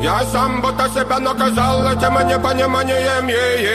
Я сам будто себя наказал этим непониманием.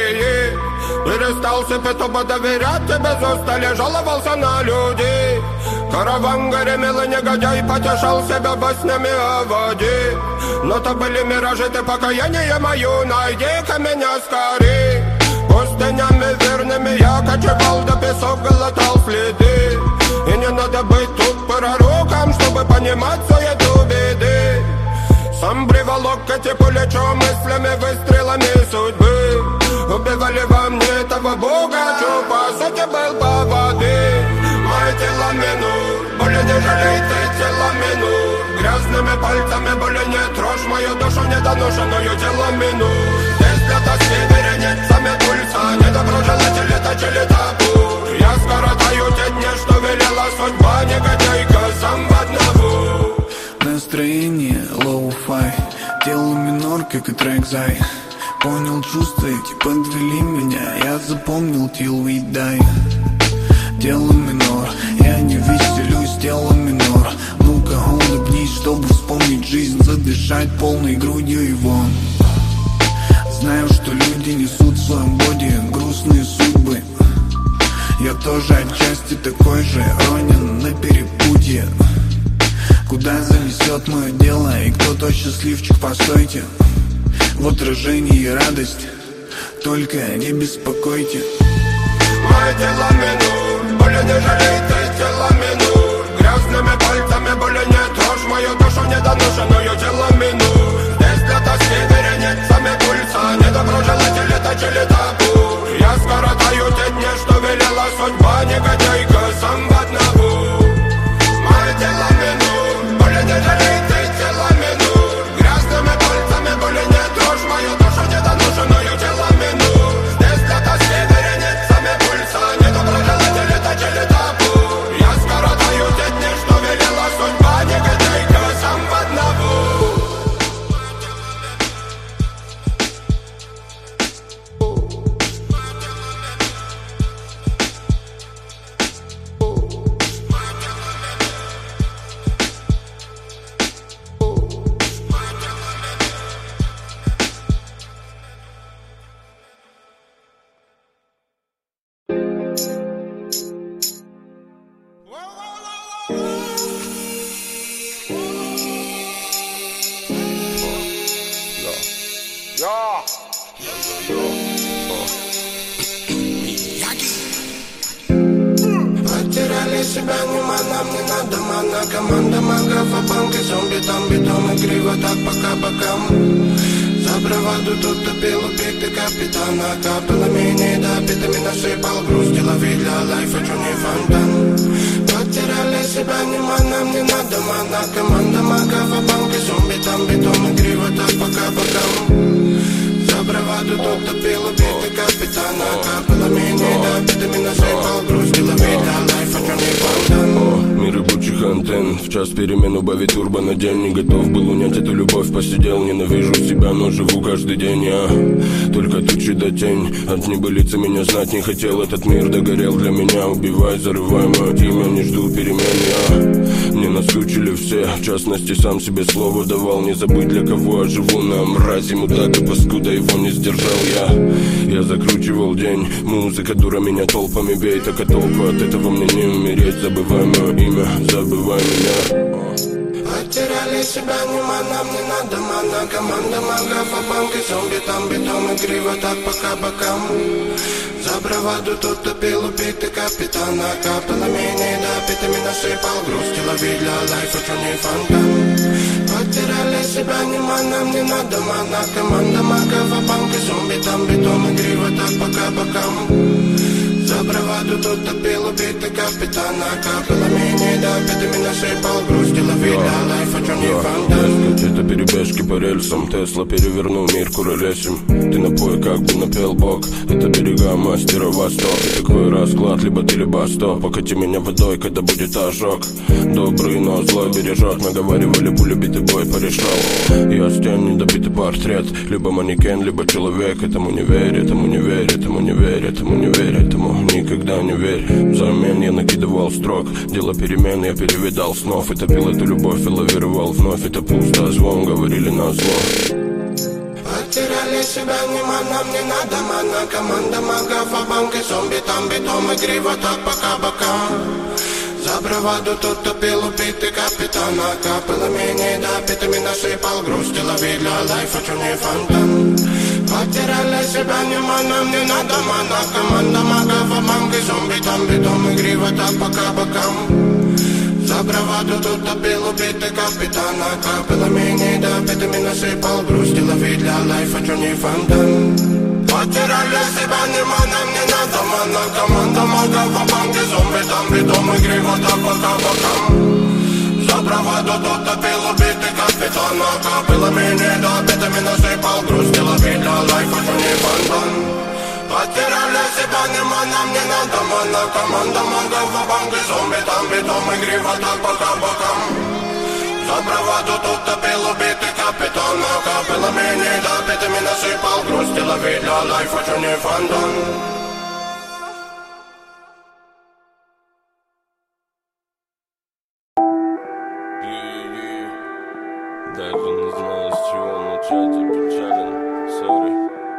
Перестал себе тупо доверять, тебе без устали жаловался на людей. Караван гремел и негодяй потешал себя баснями о воде. Но то были миражи, ты покаяние мою, найди-ка меня скорей. Пустынями верными я кочевал, до песок глотал следы. И не надо быть тут пророком, чтобы понимать суету беды. Сам приволок эти плечо мыслями, выстрелами судьбы. Убивали во мне того бога, что по сути был по воды. Мое тело минут, боли не жалей, ты тело минут. Грязными пальцами боли не трожь мою душу недоношенную тело минут. Здесь для тоски вереницами пульса, недоброжелатели точили табу. Я скоротаю те дни, что велела судьба, негодяйка сам в одного. Настроение лоу-фай, тело минор, как и трек Зай. Понял чувства эти, подвели меня, я запомнил till we die. Тело минор, я не веселюсь, тело минор. Ну-ка улыбнись, чтобы вспомнить жизнь, задышать полной грудью его. Знаю, что люди несут в своем боди грустные судьбы. Я тоже отчасти такой же, ронен на перепутье. Куда занесет мое дело и кто тот счастливчик, постойте. В отражении радость, только не беспокойте. Мое тело минут, боли не жалей, ты тело минут. Грязными пальцами боли не трожь мою душу недоношенную тело минут. Здесь для тоски вереницами пульса, недоброжелатели точили табу. Я скоротаю те дни, что велела судьба, негодяйка сам в одного. Мое тело минут, боли не жалей, ты тело минут. Грязными пальцами боли не трожь мою душу недоношенную тело минут. Здесь для тоски вереницами пульса, недоброжелатели точили табу. Я скоротаю те дни, что велела судьба, негодяйка сам в одного. Потеряли себя, нам не надо мана. Команда магов, а банки, зомби, там битом и криво так пока бокам. За браваду тут топил убитый капитана. Капелами недопитыми насыпал груз. Делови для лайфа, чё не фонтан. Потеряли себя, нам не надо мана. Команда магов, а банки, зомби, там битом и криво так пока бокам. За браваду тут топил убитый капитана. Капелами недопитыми насыпал груз. Делови для лайфа, чё не фонтан. Мир ебучих антенн, в час перемен убавить турбо на день. Не готов был унять эту любовь, посидел. Ненавижу себя, но живу каждый день я. Только тучи да тень, от небылицы меня знать не хотел. Этот мир догорел для меня, убивай, зарывай мое имя. Не жду перемен я. Мне наскучили все, в частности сам себе слово давал. Не забыть для кого я живу, на мрази мудак и паскуда его не сдержал я. Я закручивал день, музыка дура меня толпами бей. Так а толку от этого мне не умереть. Забывай мое имя, забывай меня. Потеряли себя, нам не надо мана. Команда магов, а банки, зомби, там битом и криво так пока бокам. За браваду тут топил убитый капитана. Капелами недопитыми насыпал груз. Лови для лайфа, чё не фонтан. Потеряли себя, нам не надо мана. Команда магов, а банки, зомби, там битом и криво так пока бокам. За браваду тут топил убитый капитана. Капелами недопитыми насыпал груз. Лови для лайфа, чё не фонтан. Это перебежки по рельсам, Тесла перевернул мир куролесим. Ты напой, как бы напел бог. Это берега мастера Восток. И такой расклад, либо ты, либо стоп. Покати меня водой, когда будет ожог. Добрый, но злой бережет. Мы говорили, пуля битый бой порешал. Я стен, недобитый портрет. Либо манекен, либо человек. Этому не верь, этому не верь, этому не верь, этому не верь, этому никогда не верь. Взамен я накидывал строк. Дело перемен, я перевидал снов. И топил эту любовь и лавировал вновь. Это пусто, звон говорит. говорили назло. Потеряли себя, нам не надо мана. Команда магов, а банки, зомби, там битом, игриво так по кабакам. За браваду тут топил убитый капитана. Капелами недопитыми насыпал грусти, лови для лайфа черный фонтан. Потеряли себя, нам не надо мана. Команда магов, а банки, зомби, там битом, игриво так по кабакам. За браваду тут топил убитый капитана. Капелами недопитыми насыпал грусти, лови для лайфа черный фонтан. Потеряли себя, нам не надо мана. Команда магов, а банки, зомби, там битом, игриво так по кабакам. За браваду тут топил убитый капитана. Капелами недопитыми насыпал грусти, лови для лайфа черный фонтан. Потеряли себя, нам не надо мана. Команда магов, а банки, зомби, там битом, игриво так по кабакам. За браваду тут топил убитый капитан. Капелами недопитыми насыпал грусти, лови для лайфа черный фонтан. Даже не знаю, с чего начать, я печален, сори.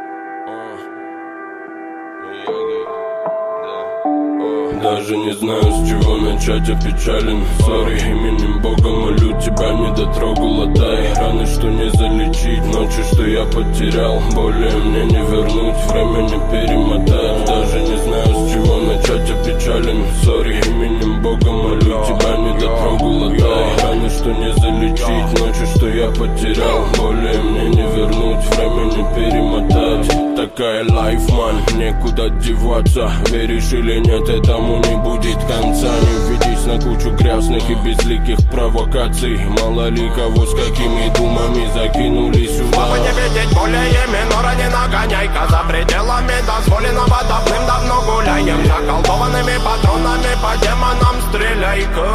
Даже не знаю, с чего начать, я печален, сори. Именем Бога молю тебя, не дотрогу, латай. Раны, что не залечить, ночи, что я потерял. Более мне не вернуть, время не перемотать. Даже не знаю, с чего начать, я печален, сори. Именем Бога молю тебя, не дотрогу, латай. Раны, что не залечить, ночи, что я потерял. Более мне не вернуть, время не перемотать. Такая life, ман, некуда деваться. Веришь или нет, этому не будет конца. Не ведись на кучу грязных и безликих провокаций. Мало ли кого с какими думами закинули сюда. Чтобы не видеть более минора, не нагоняй-ка. За пределами дозволенного давным-давно гуляем. Заколдованными патронами по демонам стреляй-ка.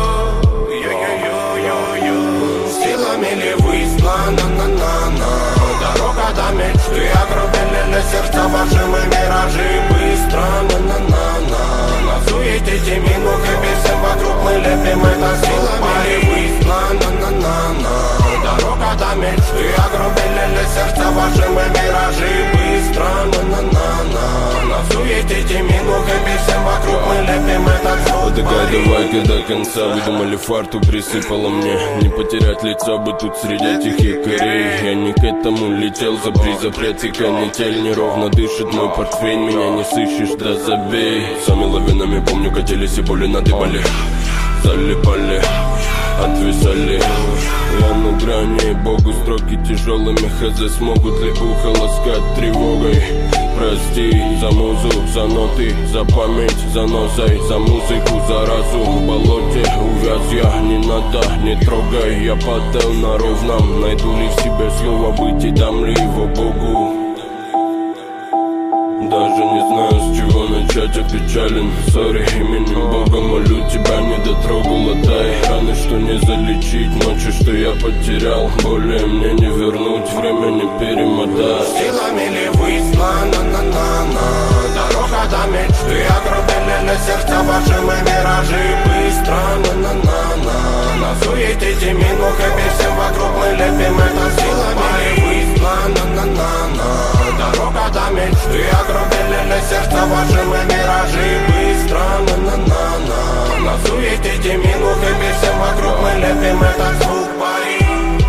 Силами ли выспла, на-на-на-на. Дорога до мечты, огрубели сердца ваши мы миражи. Быстро, на-на-на-на. На суете минут и всем вокруг мы лепим это силами ли выспла, на-на-на-на. Дорога до мечты, огрубели сердца ваши мы миражи. Быстро, на-на-на-на. На суете минут и всем вокруг мы лепим это звук. Догадывайка до конца, выдумали фарту, присыпала мне. Не потерять лица бы тут среди этих якорей. Я не к этому летел, запрет и канитель. Неровно дышит мой портфель, меня не сыщешь, да забей. Сами лавинами, помню, катились и боли надыбали. Залипали, отвисали. Я на грани, Богу строки тяжелыми. Хз, смогут ли ухо ласкать тревогой? Прости за музу, за ноты, за память, за носой, за музыку, за разум. В болоте увяз я, не надо, не трогай. Я падал на ровном, найду ли в себе слово быть и дам ли его Богу? Даже не знаю, с чего начать, я печален, сори. Именем Бога молю тебя, не дотрогу, латай. Раны, что не залечить, ночи, что я потерял. Более мне не вернуть, время не перемотать. Силами ли выспла, на-на-на-на. Дорога до мечты, огрубели сердца ваши мы миражи. Быстро, на-на-на-на. На суете минут и всем вокруг мы лепим это силами ли выспла, на-на-на-на. Дорога до мечты, огрубели сердца ваши мы миражи. Быстро, на-на-на-на. На суете минут и всем вокруг мы лепим этот звук, пари.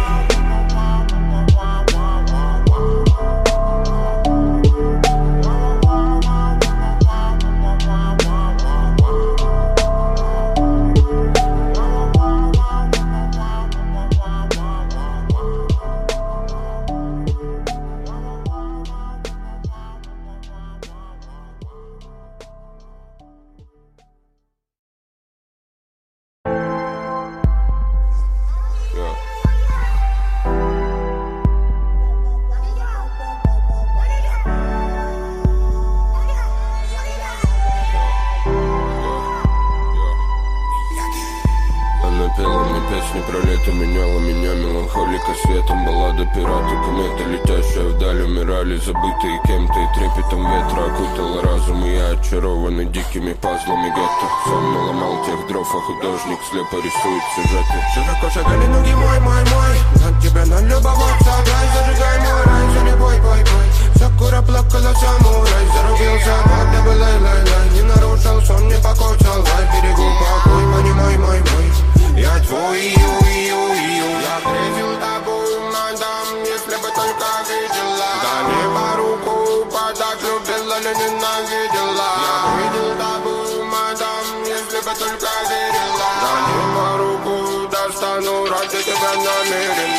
Пела мне песни про лето, меняла меня меланхолика светом. Баллада пираты, кометы, летящая вдаль, умирали, забытые кем-то. И трепетом ветра окутала разум, и я очарованный дикими пазлами гетто. Сам наломал тех дров, а художник слепо рисует сюжеты. Широко шагали ноги мой. тебе налюбоваться. Дай, зажигай мой рай, за любой бой-бой. Сакура плакала самурай, зарубился, когда бы лай-лай-лай. Не нарушил сон, не покоцал, лай, берегу покой, понимай, мой. Я твой, ю-ю-ю. Я грезил тобой, мадам, если бы только видела. Да небо руку подать, любила ли ненавидела. Я видел тобой, мадам, если бы только верила. Да небо руку достану, ради тебя намерен.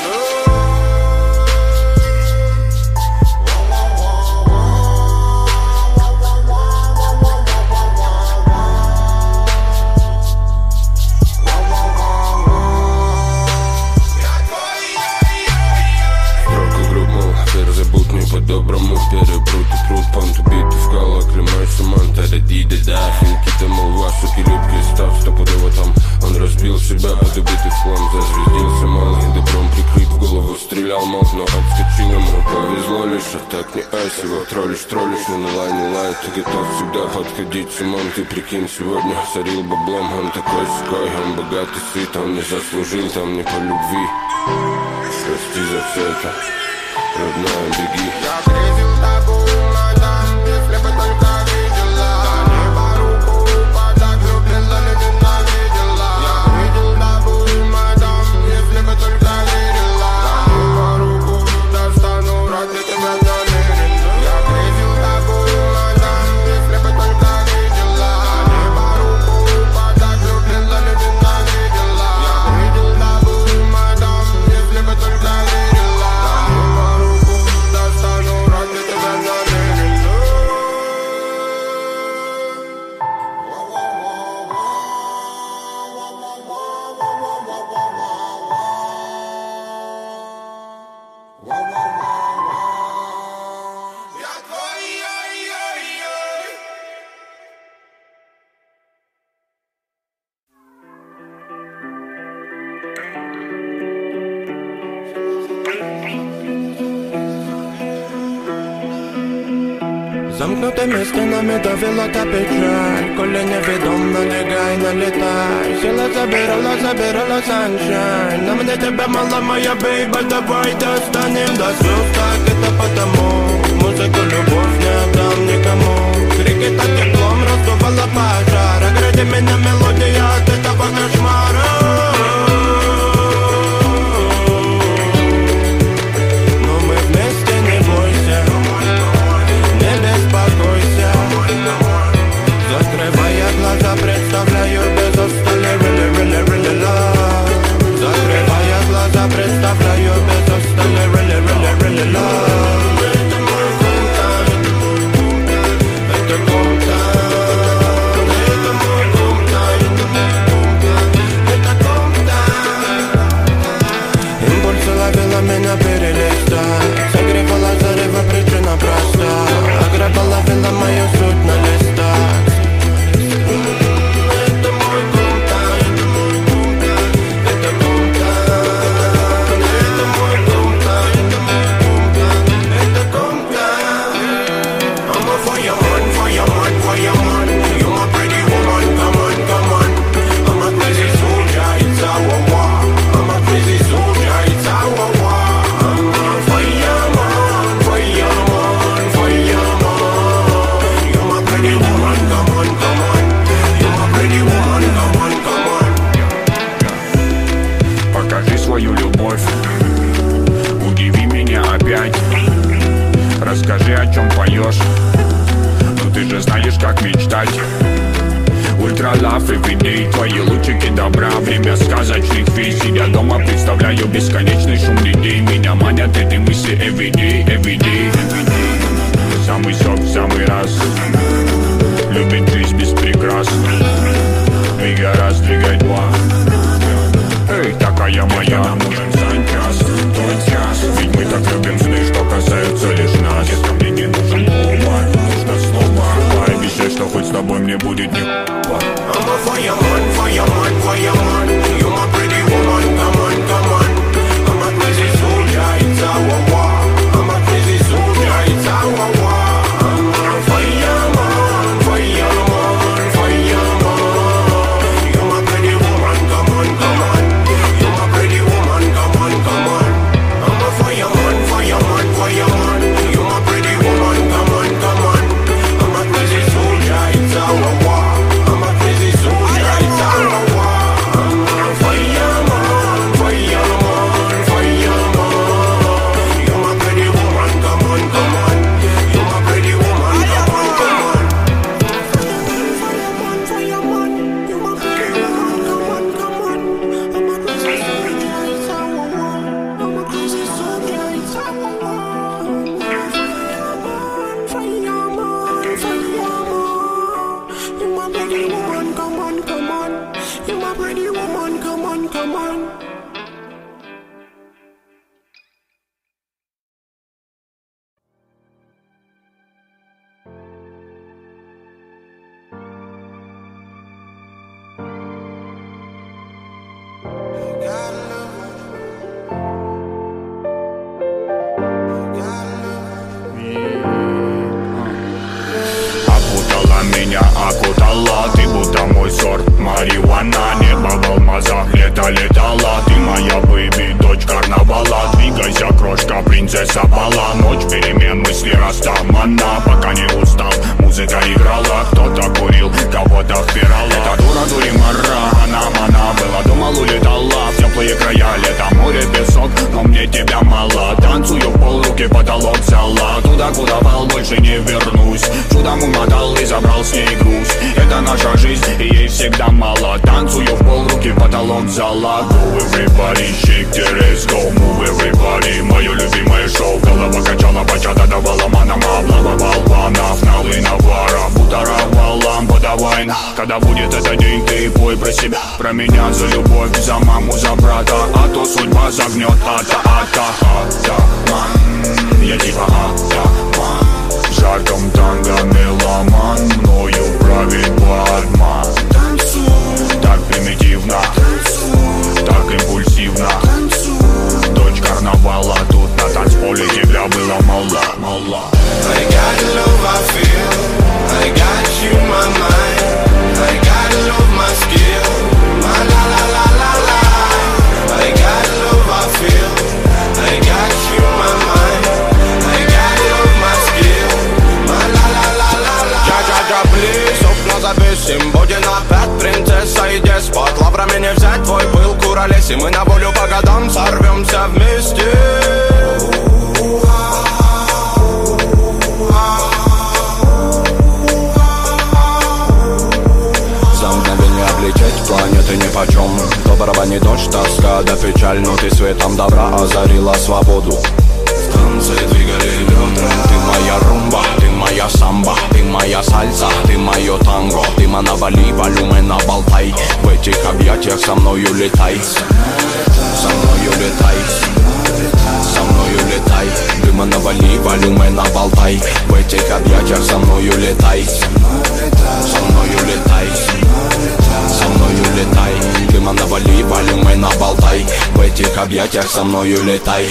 По-доброму перепрут и труд, понт убитый в кала, клемайся, манта, радида, да. Финки-то, мол, ваши любки, став стопудово там. Он разбил себя под убитый хлам, зазвездился малый, добром прикрыт, в голову стрелял, мол, но отскочил ему. Повезло лишь, а так не айсиво, троллишь, но не лай, ты готов всегда подходить с умом. Ты прикинь, сегодня сорил баблом, он такой ской, он богатый, сыт, он не заслужил там не по любви. Прости за все это. Родная, беги. Я грезил тобой, мадам, если бы только видела. Да небо руку подать, любила ли ненавидела. Я видел тобой, мадам, если бы только верила. Да небо руку достану, ради тебя намерен. Я грезил тобой, мадам, если бы только видела. Да небо руку подать, любила ли ненавидела. Я видел тобой, мадам, если бы только верила. Замкнутыми стенами давила та печаль. Коли невідомо, лягай, налетай. Сила забирала саншайн. На мне тебя мало, моя бейба, давай достанем до слез. Так это потому, музыку любовь не отдам никому. Крики так теплом раздувала пожар. Огради меня мелодия от этого кошмара. Но мы вместе, не бойся. Беспокойся. Закрывая глаза, представляю без устали really love. Закрывая глаза, представляю без устали really love. Это мой гумтайн. Это гумтайн. Это мой гумтайн. Это гумтайн. Импульсы ловила меня перелистать. Согревала зарево, причина проста. Половина мою суть на листах. Это мой гумтайн. Это гумтайн. Это мой гумтайн. Это гумтайн. I'm a fireman, fireman, fireman. You're my pretty woman, come on, come on. I'm a crazy soldier, it's our war. I'm a crazy soldier, it's our war. I'm a fireman, fireman, fireman. Покажи свою любовь, удиви меня опять. Расскажи, о чем поешь, ну ты же знаешь, как мечтать. Ультралав everyday, твои лучики добра. Время сказочных визий. Я дома представляю бесконечный шум людей. Меня манят эти мысли everyday, everyday. Самый сок в самый раз. Любит жизнь без прикрас. Двигай раз, двигай два. Эй, такая моя, нужен санчас, твой час. Ведь мы так любим сны, что касаются лишь нас. Если мне не нужен повод, нужно снова. Пообещай, что хоть с тобой мне будет не I'm a fireman, fireman, fireman. You're my pretty woman, come on, come on. I'm a crazy soldier, it's our war. наркоман. Окутала меня, окутала, ты будто мой сорт марихуана. Небо в алмазах, лето летала, ты моя бэйби, дочь карнавала. Двигайся, крошка, принцесса бала. Ночь перемен, мысли растамана. Пока не устал, музыка играла. Кто-то курил, кого-то впирала. Эта дура дуримара, она была, думал, улетала в теплые края. Лето, море, песок, но мне тебя мало. Танцую в пол, руки потолок взяла. Туда, куда пал, больше не вернусь. Чудом умотал и забрал с ней груз. Это наша жизнь, и ей всегда мало. Танцую в пол, руки потолок взяла. Go everybody, shake the ass, go move everybody. Мое любимое шоу, голова качала, бачата давала манама. Облава болванов, налы навара, бутаровал лампа, давай. Когда будет этот день, ты пой про себя, про меня, за любовь, за маму, за брата. А то судьба загнет, я типа атаман. В жарком танго меломан, мною правит Батман. Так примитивно, так импульсивно. Дочь карнавала, тут на танцполе тебя было мало. I got love, I feel, I got you, my mind. I got love, my skill, my la la la la la. I got love, I feel, I got you, my mind. I got love, my skill, my la la la la la. Джа-джа-джа, плиз, окна завесим, будем опять принцесса и деспот. Лаврами не взять твой пыл, куролесим, мы на волю по годам сорвемся вместе. Облететь планеты нипочем. То барабанит дождь, тоска да печаль, но ты светом добра озарила свободу. Танцы двигали бедра. Ты моя румба, ты моя самба, ты моя сальса, ты мое танго. Ты на Бали, валюме на Болтай. В этих объятиях со мною летай. Со мною летай. Со мною летай. Дыма на Бали, валюме на Болтай. В этих объятиях со мною летай. Со мною летай. Со мною летай. Дыма на Бали, валюме на Болтай. В этих объятиях со мною летай.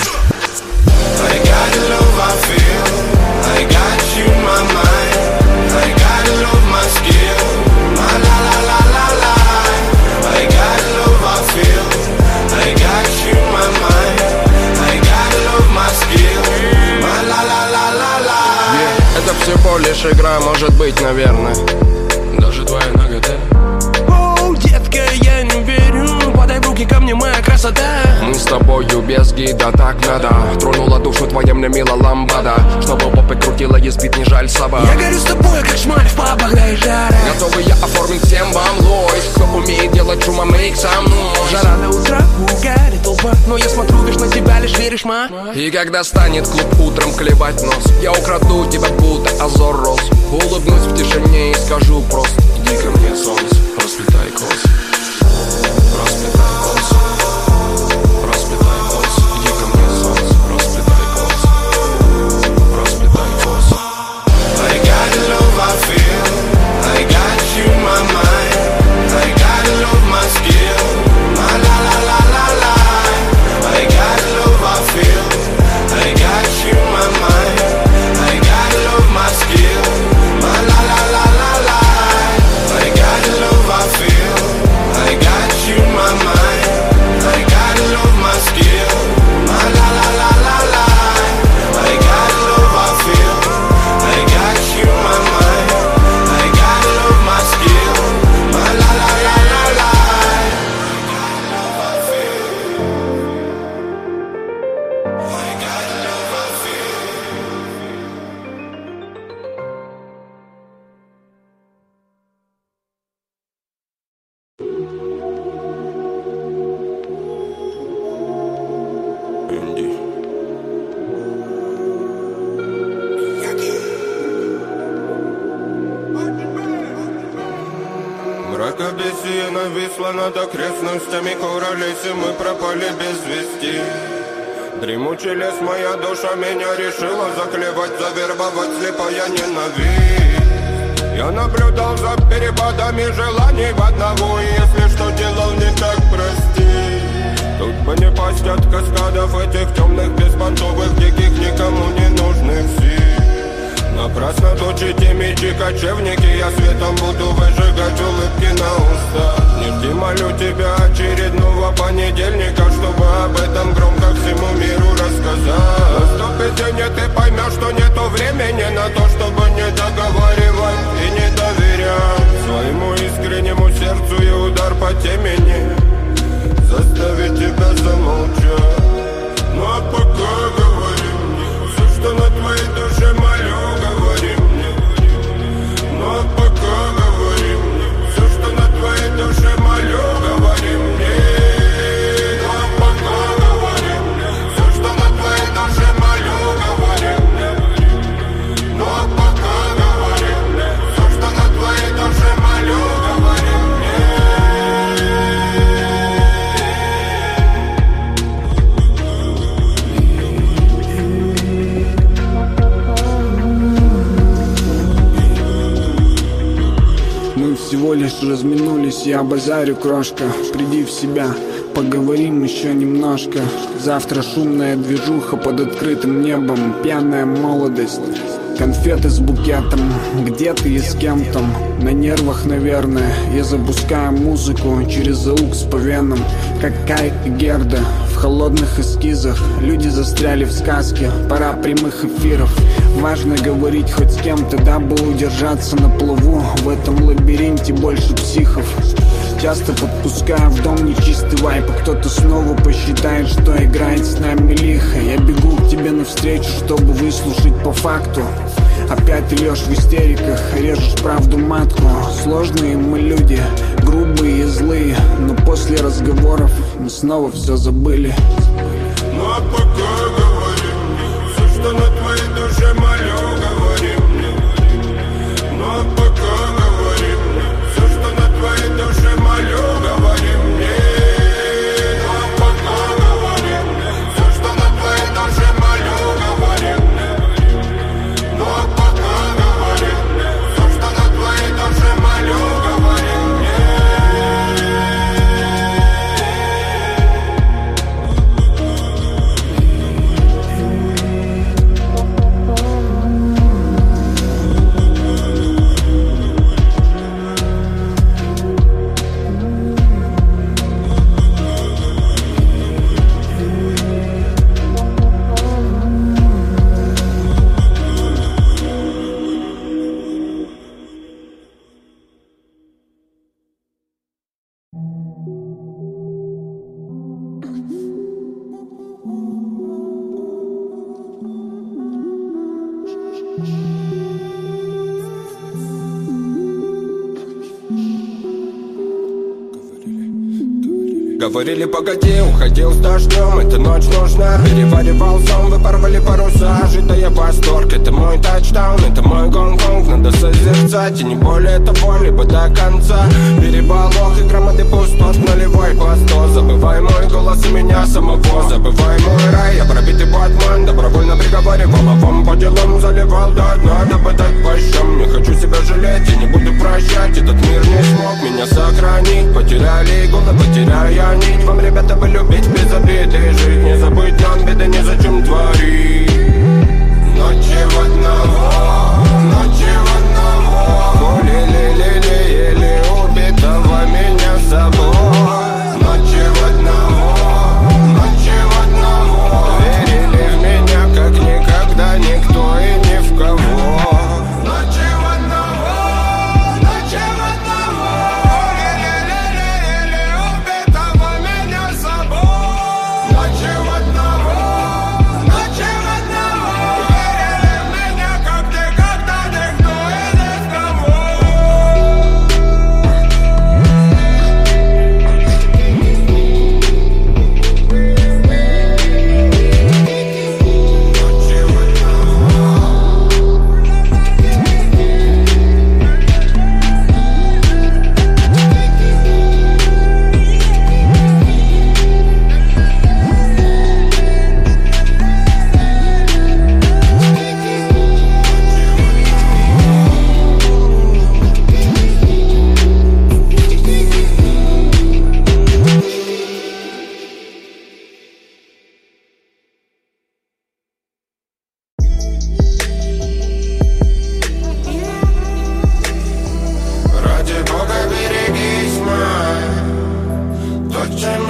I got love, I feel, I got you, my mind. I got love, my skill, my la la la la la. I got love, I feel, I got you, my mind. I got love, my skill, my la la la la la. Это всего лишь игра, может быть, наверное. Даже твоя нагота. Оу, детка, я не верю. Подай в руки ко мне, моя красота. Мы с тобою без гида, так надо. Тронула душу твоя мне мила ламбада. Чтобы попы крутила, избит не жаль собак. Я горю с тобой, как шмаль в пабах, да и жара. Готовый я оформить всем вам лойс. Кто умеет делать шума, мейк со мной. Жара до утра, угарит толпа. Но я смотрю лишь на тебя, лишь веришь, ма. И когда станет клуб утром клевать нос, я украду тебя, будто озор роз. Улыбнусь в тишине и скажу просто: иди ко мне, солнце, расплетай косы. Расплетай косы. Расплетай косы. Иди ко мне, солнце, расплетай косы. Расплетай косы. I got love, I feel, I got you, my mind. I got love, my skill, my la la la la la. I got love, I feel, I got you, my mind. I got love, my skill, my la la la la la. I got love, нависла над окрестностями Курались, и мы пропали без вести. Дремучий лес, моя душа меня решила заклевать, завербовать слепая ненависть. Я наблюдал за перепадами желаний в одного, и если что делал не так, прости. Тут бы не пасть от каскадов этих темных, беспонтовых, диких, никому не нужных сил. Напрасно точите мечи, кочевники, я светом буду выжигать улыбки на устах. Не жди, молю тебя, очередного понедельника, чтобы об этом громко всему миру рассказать. Наступит день, и ты поймешь, что нету времени на то, чтобы не договаривать и не доверять своему искреннему сердцу, и удар по темени заставить тебя замолчать. Ну а пока говори мне все, что на твоей душе, молю, говори мне. Ну а пока говори мне все, что на твоей душе, молю, говори мне. Ну а пока говори мне все, что на твоей душе, молю, говори мне. Ну а пока говори мне все, что на твоей душе, молю, говори мне. Мы всего лишь разминулись, я базарю, крошка. Приди в себя, поговорим еще немножко. Завтра шумная движуха под открытым небом, пьяная молодость, конфеты с букетом. Где ты и с кем-то? На нервах, наверное. Я запускаю музыку через аукс по венам, как Кай и Герда в холодных эскизах. Люди застряли в сказке, пора прямых эфиров. Важно говорить хоть с кем-то, дабы удержаться на плаву. В этом лабиринте больше психов. Часто подпускаю в дом нечистый вайп, а кто-то снова посчитает, что играет с нами лихо. Я бегу к тебе навстречу, чтобы выслушать по факту. Опять льешь в истериках, режешь правду матку. Сложные мы люди, грубые и злые, но после разговоров мы снова все забыли. Ну а пока говори мне все, что на твоей душе, молю, говори мне. Ну а пока говори мне все, что на твоей душе, молю, говори мне. Ну а пока говори мне все, что на твоей душе, молю, говори мне. Ну а пока говори мне все, что на твоей душе, молю, говори мне. Говорили, погоди, уходил с дождем, эта ночь нужна. Переваривал сон, вы порвали паруса, ожидая восторг. Это мой тачдаун, это мой Гонконг. Надо созерцать, и не более того, либо до конца. Переполох и громады пустот, нулевой посто. Забывай мой голос и меня самого, забывай мой рай. Я пробитый Батман, добровольно приговаривал, а вам по делам заливал до дна. Дабы дать по щам, не хочу себя жалеть и не буду прощать. Этот мир не смог меня сохранить. Потеряли головы, потеряя нить. Вам, ребята, бы любить без обиды, жить не забыть нам, беды незачем творить. Ночи в одного, ночи в одного. Лили-ли-ли-ли, убитого меня с собой. Ночи в одного, ночи в одного. Верили в меня, как никогда никто и ни в кого. Ночи в одного, ночи в одного. Лили-ли-ли-ли, убитого меня с собой.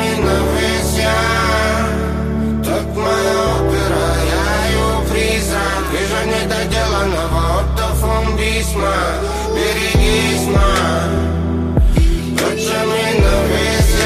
навесь я. Так моя опера, я ее призрак. Вижу недоделанного ортофон письма. Берегись, ма. Тучами навесь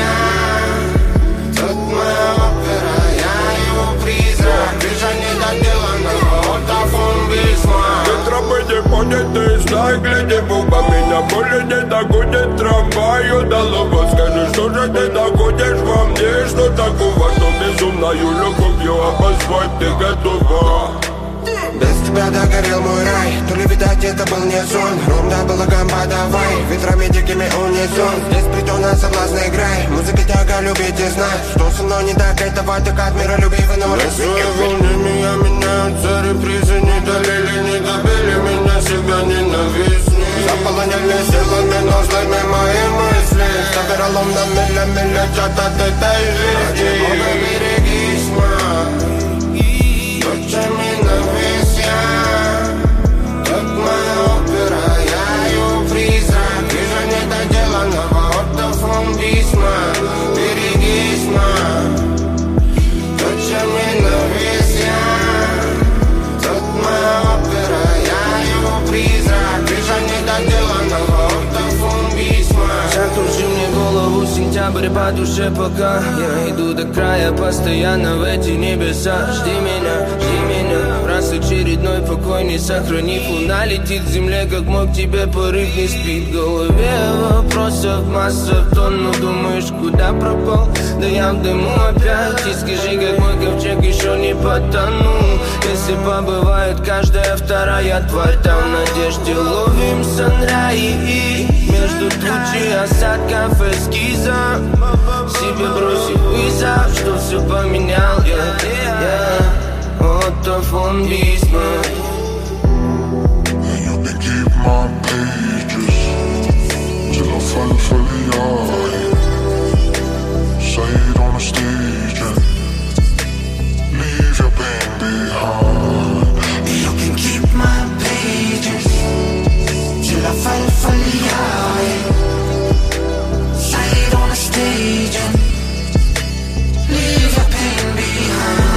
я. Так моя опера, я ее призрак. Вижу недоделанного ортофон письма. Тропы не поняты, знай, гляди, буба. Меня более не догонит трамваю до лба. Скажи, что же ты находишь во мне? Что такого, что безумною любовью обозвать ты готова? Без тебя догорел мой рай. То ли, видать, это был не сон. Ром да балаган подавай, ветрами дикими унисон. Здесь притона соблазна играй. Музыка тяга любить и знать, что со мной не так, этого так от мира любви вынул. Свои волнения меняются, репризы не долили, не добили меня, себя ненавистни. Заполоняли силами, но злыми мои мысли. Собиралом на милли летят от этой жизни. Бога, берегись, ма. Тучами навесь я. Так моя опера, я ее призрак. Вижу недоделанного ортофон письма. Берегись, ма. Тучами навесь я. Так моя опера, я ее призрак. Вижу недоделанного ортофон письма. Закружи мне голову, сентябрь по душе пока. Я иду до края, постоянно в эти небеса. Жди меня, раз очередной покой не сохранив. Луна летит к земле, как мог тебе порыв не спит. В голове вопросов масса в тонну. Думаешь, куда пропал? Да я в дыму опять. И скажи, как мой ковчег еще не потонул. Если побывает каждая вторая тварь там в надежде. Ловим санраи между тучи осадков эскиза. Себе бросив вызов, что все поменял я. Ортофон письма. And you can keep my pages till I fall the eye. Say it on the stage and leave your pain behind. You can keep my pages till I fall for the eye. Say it on the stage and leave your pain behind.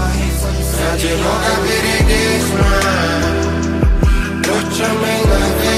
Ради Бога, берегись, ма. Тучами навесь